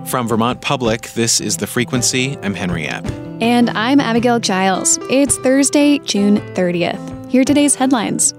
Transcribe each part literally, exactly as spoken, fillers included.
From Vermont Public, this is The Frequency. I'm Henry Epp. And I'm Abigail Giles. It's Thursday, June thirtieth. Here are today's headlines.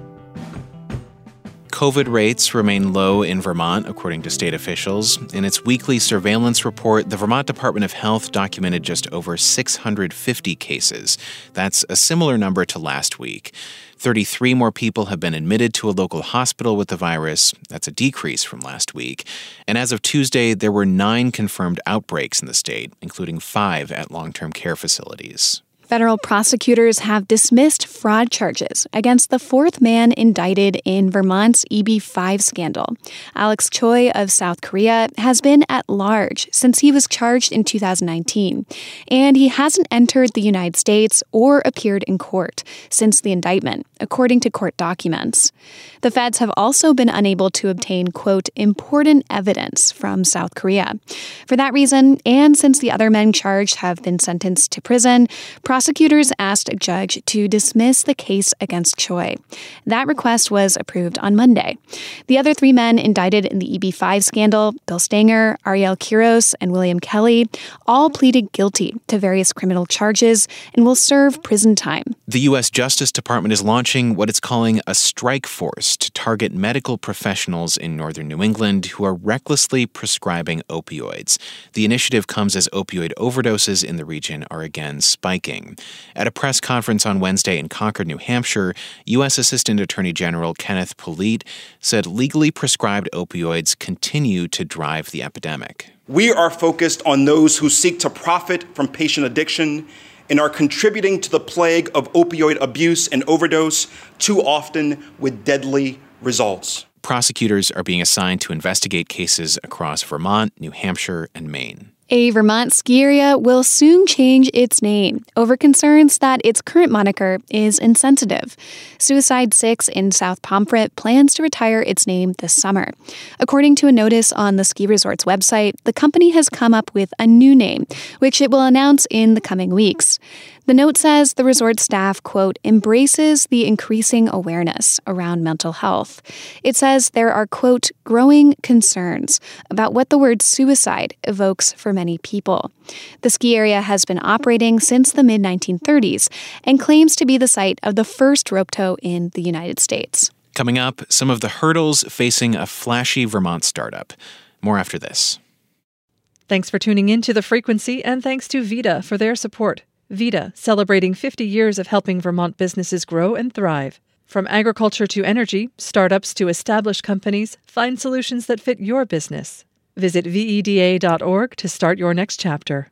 COVID rates remain low in Vermont, according to state officials. In its weekly surveillance report, the Vermont Department of Health documented just over six hundred fifty cases. That's a similar number to last week. thirty-three more people have been admitted to a local hospital with the virus. That's a decrease from last week. And as of Tuesday, there were nine confirmed outbreaks in the state, including five at long-term care facilities. Federal prosecutors have dismissed fraud charges against the fourth man indicted in Vermont's E B five scandal. Alex Choi of South Korea has been at large since he was charged in two thousand nineteen, and he hasn't entered the United States or appeared in court since the indictment, according to court documents. The feds have also been unable to obtain, quote, important evidence from South Korea. For that reason, and since the other men charged have been sentenced to prison, prosecutors asked a judge to dismiss the case against Choi. That request was approved on Monday. The other three men indicted in the E B five scandal, Bill Stanger, Ariel Quiros, and William Kelly, all pleaded guilty to various criminal charges and will serve prison time. The U S Justice Department is launching what it's calling a strike force to target medical professionals in northern New England who are recklessly prescribing opioids. The initiative comes as opioid overdoses in the region are again spiking. At a press conference on Wednesday in Concord, New Hampshire, U S Assistant Attorney General Kenneth Polite said legally prescribed opioids continue to drive the epidemic. We are focused on those who seek to profit from patient addiction and are contributing to the plague of opioid abuse and overdose, too often with deadly results. Prosecutors are being assigned to investigate cases across Vermont, New Hampshire, and Maine. A Vermont ski area will soon change its name over concerns that its current moniker is insensitive. Suicide Six in South Pomfret plans to retire its name this summer. According to a notice on the ski resort's website, the company has come up with a new name, which it will announce in the coming weeks. The note says the resort staff, quote, embraces the increasing awareness around mental health. It says there are, quote, growing concerns about what the word suicide evokes for many people. The ski area has been operating since the mid nineteen thirties and claims to be the site of the first rope tow in the United States. Coming up, some of the hurdles facing a flashy Vermont startup. More after this. Thanks for tuning in to The Frequency, and thanks to Vita for their support. Vita, celebrating fifty years of helping Vermont businesses grow and thrive. From agriculture to energy, startups to established companies, find solutions that fit your business. Visit V E D A dot org to start your next chapter.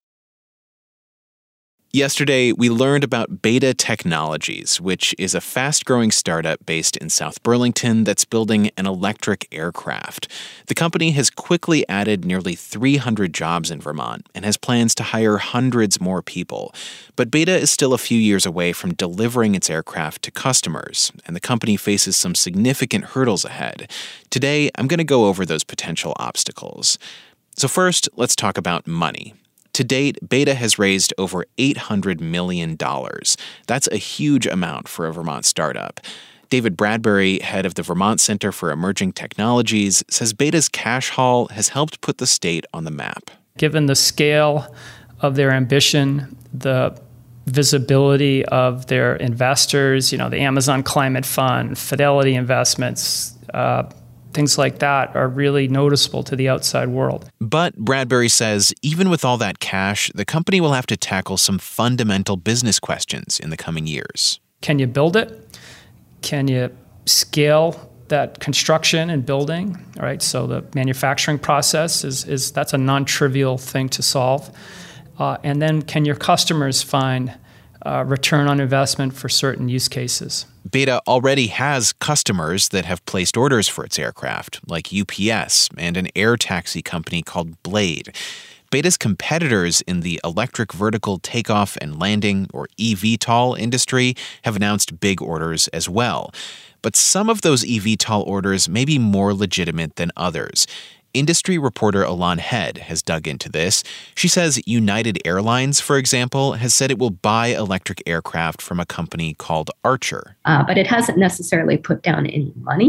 Yesterday, we learned about Beta Technologies, which is a fast-growing startup based in South Burlington that's building an electric aircraft. The company has quickly added nearly three hundred jobs in Vermont and has plans to hire hundreds more people. But Beta is still a few years away from delivering its aircraft to customers, and the company faces some significant hurdles ahead. Today, I'm going to go over those potential obstacles. So first, let's talk about money. To date, Beta has raised over eight hundred million dollars. That's a huge amount for a Vermont startup. David Bradbury, head of the Vermont Center for Emerging Technologies, says Beta's cash haul has helped put the state on the map. Given the scale of their ambition, the visibility of their investors, you know, the Amazon Climate Fund, Fidelity Investments, uh, things like that are really noticeable to the outside world. But Bradbury says even with all that cash, the company will have to tackle some fundamental business questions in the coming years. Can you build it? Can you scale that construction and building? All right, so the manufacturing process is, is that's a non-trivial thing to solve. Uh, and then can your customers find uh, return on investment for certain use cases? Beta already has customers that have placed orders for its aircraft, like U P S and an air taxi company called Blade. Beta's competitors in the electric vertical takeoff and landing, or E V TOL industry, have announced big orders as well. But some of those E V TOL orders may be more legitimate than others. Industry reporter Alon Head has dug into this. She says United Airlines, for example, has said it will buy electric aircraft from a company called Archer. Uh, but it hasn't necessarily put down any money.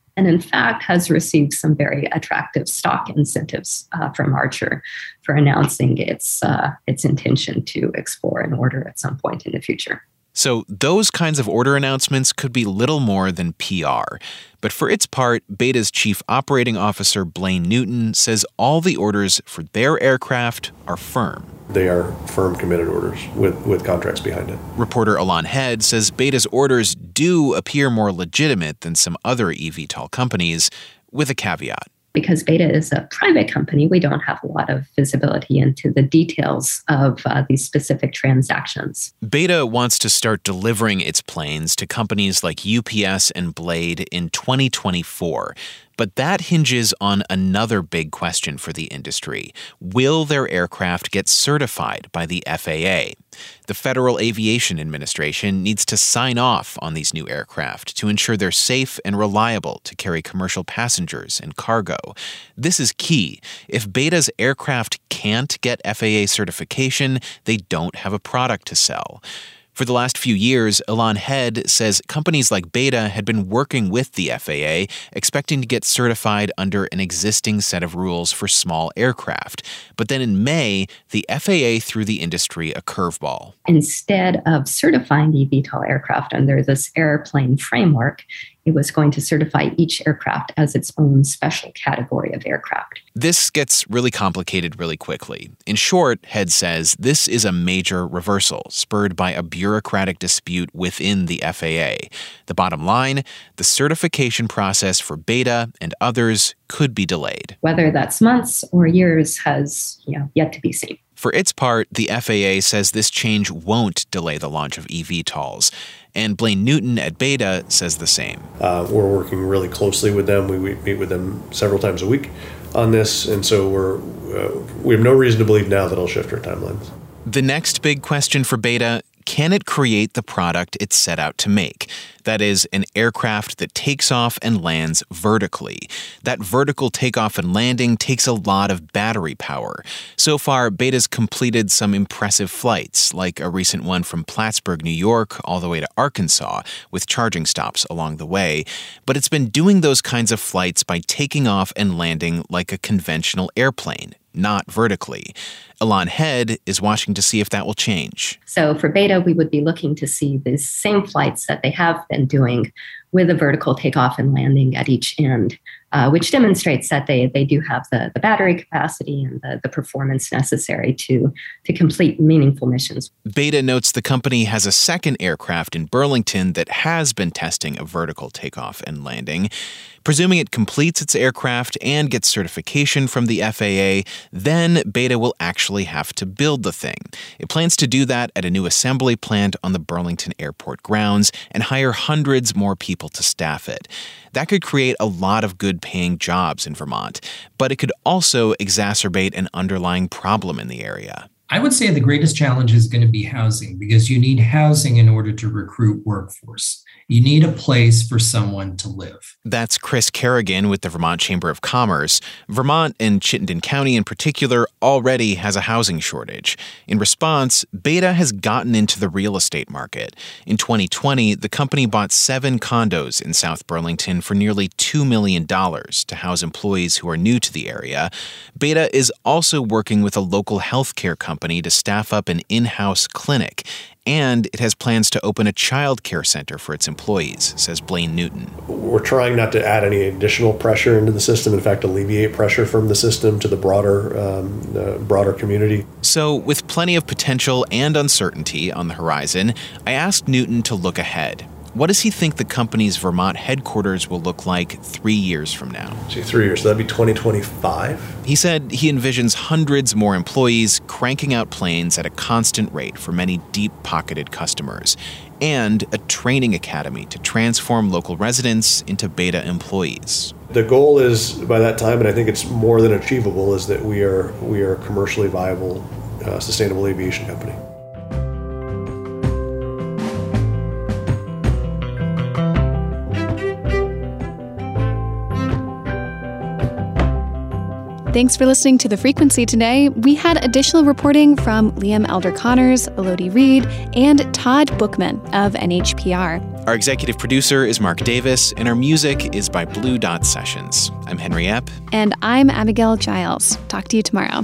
and in fact has received some very attractive stock incentives uh, from Archer for announcing its uh, its intention to explore an order at some point in the future. So those kinds of order announcements could be little more than P R. But for its part, Beta's chief operating officer, Blaine Newton, says all the orders for their aircraft are firm. They are firm, committed orders with, with contracts behind it. Reporter Alon Head says Beta's orders do appear more legitimate than some other eVTOL companies, with a caveat. Because Beta is a private company, we don't have a lot of visibility into the details of uh, these specific transactions. Beta wants to start delivering its planes to companies like U P S and Blade in twenty twenty-four. But that hinges on another big question for the industry. Will their aircraft get certified by the F A A? The Federal Aviation Administration needs to sign off on these new aircraft to ensure they're safe and reliable to carry commercial passengers and cargo. This is key. If Beta's aircraft can't get F A A certification, they don't have a product to sell. For the last few years, Alon Head says companies like Beta had been working with the F A A, expecting to get certified under an existing set of rules for small aircraft. But then in May, the F A A threw the industry a curveball. Instead of certifying eVTOL aircraft under this airplane framework, it was going to certify each aircraft as its own special category of aircraft. This gets really complicated really quickly. In short, Head says this is a major reversal spurred by a bureaucratic dispute within the F A A. The bottom line, the certification process for Beta and others could be delayed. Whether that's months or years has, you know, yet to be seen. For its part, the F A A says this change won't delay the launch of eVTOLs. And Blaine Newton at Beta says the same. Uh, we're working really closely with them. We, we meet with them several times a week on this. And so we're uh, we have no reason to believe now that it'll shift our timelines. The next big question for Beta, can it create the product it set out to make? That is, an aircraft that takes off and lands vertically. That vertical takeoff and landing takes a lot of battery power. So far, Beta's completed some impressive flights, like a recent one from Plattsburgh, New York, all the way to Arkansas, with charging stops along the way. But it's been doing those kinds of flights by taking off and landing like a conventional airplane, not vertically. Alon Head is watching to see if that will change. So for Beta, we would be looking to see the same flights that they have been doing with a vertical takeoff and landing at each end, uh, which demonstrates that they they do have the, the battery capacity and the, the performance necessary to, to complete meaningful missions. Beta notes the company has a second aircraft in Burlington that has been testing a vertical takeoff and landing. Presuming it completes its aircraft and gets certification from the F A A, then Beta will actually have to build the thing. It plans to do that at a new assembly plant on the Burlington Airport grounds and hire hundreds more people to staff it. That could create a lot of good-paying jobs in Vermont, but it could also exacerbate an underlying problem in the area. I would say the greatest challenge is going to be housing, because you need housing in order to recruit workforce. You need a place for someone to live. That's Chris Kerrigan with the Vermont Chamber of Commerce. Vermont, and Chittenden County in particular, already has a housing shortage. In response, Beta has gotten into the real estate market. In twenty twenty, the company bought seven condos in South Burlington for nearly two million dollars to house employees who are new to the area. Beta is also working with a local healthcare company to staff up an in-house clinic. And it has plans to open a child care center for its employees, says Blaine Newton. We're trying not to add any additional pressure into the system. In fact, alleviate pressure from the system to the broader, um, uh, broader community. So with plenty of potential and uncertainty on the horizon, I asked Newton to look ahead. What does he think the company's Vermont headquarters will look like three years from now? See, three years, so that'd be twenty twenty-five? He said he envisions hundreds more employees cranking out planes at a constant rate for many deep-pocketed customers, and a training academy to transform local residents into Beta employees. The goal is, by that time, and I think it's more than achievable, is that we are we are a commercially viable, uh, sustainable aviation company. Thanks for listening to The Frequency today. We had additional reporting from Liam Elder Connors, Elodie Reed, and Todd Bookman of N H P R. Our executive producer is Mark Davis, and our music is by Blue Dot Sessions. I'm Henry Epp. And I'm Abigail Giles. Talk to you tomorrow.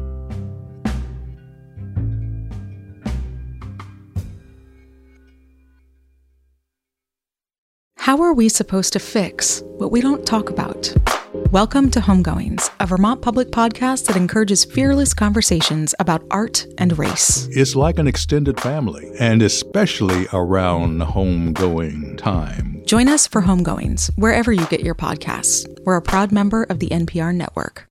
How are we supposed to fix what we don't talk about? Welcome to Homegoings, a Vermont public podcast that encourages fearless conversations about art and race. It's like an extended family, and especially around homegoing time. Join us for Homegoings, wherever you get your podcasts. We're a proud member of the N P R network.